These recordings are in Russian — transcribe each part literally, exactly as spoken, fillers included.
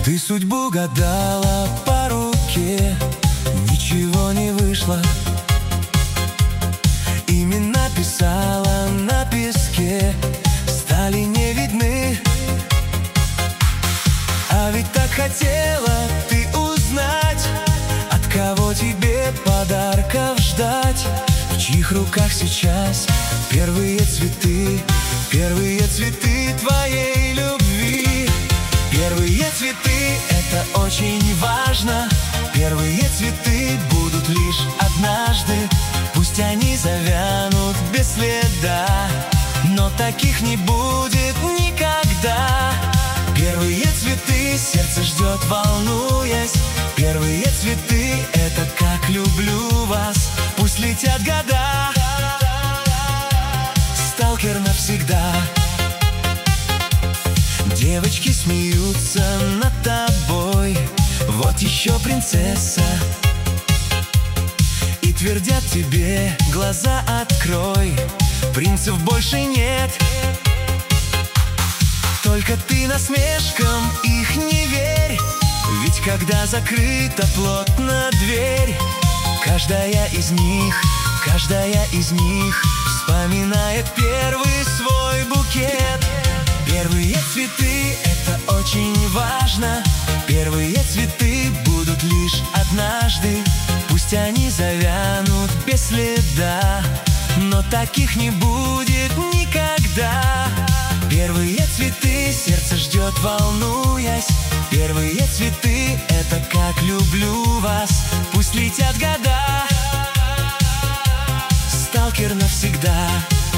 Ты судьбу гадала по руке, ничего не вышло. Имена писала на песке, стали не видны. А ведь так хотела ты узнать, от кого тебе подарков ждать. В чьих руках сейчас первые цветы, первые цветы твоей любви. Первые цветы — это очень важно. Первые цветы будут лишь однажды. Пусть они завянут без следа, но таких не будет никогда. Первые цветы сердце ждет, волнуясь. Первые цветы — это как люблю вас. Пусть летят года, сталкер навсегда. Девочки смеются над тобой, вот еще принцесса. И твердят тебе: глаза открой, принцев больше нет. Только ты насмешкам их не верь, ведь когда закрыта плотно дверь, каждая из них, каждая из них вспоминает первый свой букет. Первые цветы — это очень важно. Первые цветы будут лишь однажды. Пусть они завянут без следа, но таких не будет никогда. Первые цветы сердце ждет, волнуясь. Первые цветы — это как люблю вас. Пусть летят года, сталкер навсегда.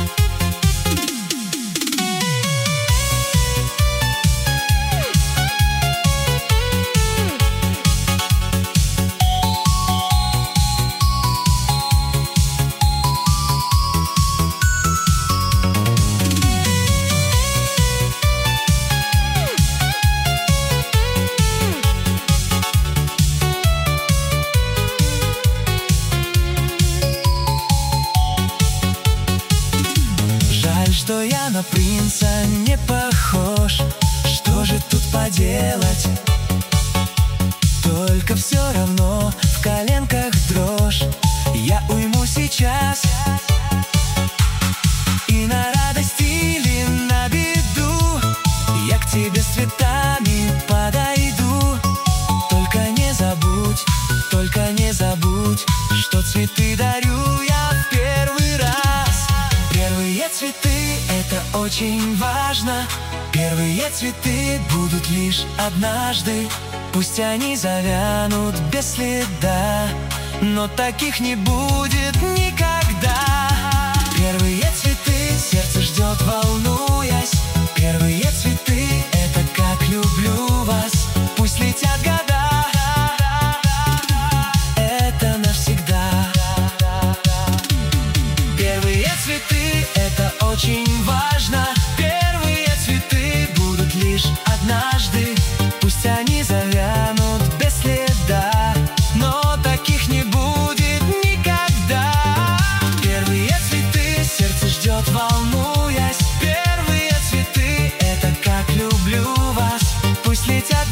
Что я на принца не похож, что же тут поделать? Только все равно в коленках дрожь. Я уйму сейчас и на радость или на беду я к тебе с цветами подойду. Только не забудь, только не забудь, что цветы дарю я в первый раз. Первые цветы — это очень важно. Первые цветы будут лишь однажды. Пусть они завянут без следа, но таких не будет никогда. Первые цветы сердце ждет, волнуясь. Первые цветы — это как люблю вас. Пусть летят года, это навсегда. Первые цветы — это очень важно. Первые цветы будут лишь однажды. Пусть они завянут без следа, но таких не будет никогда. Первые цветы сердце ждет, волнуясь. Первые цветы — это как люблю вас. Пусть летят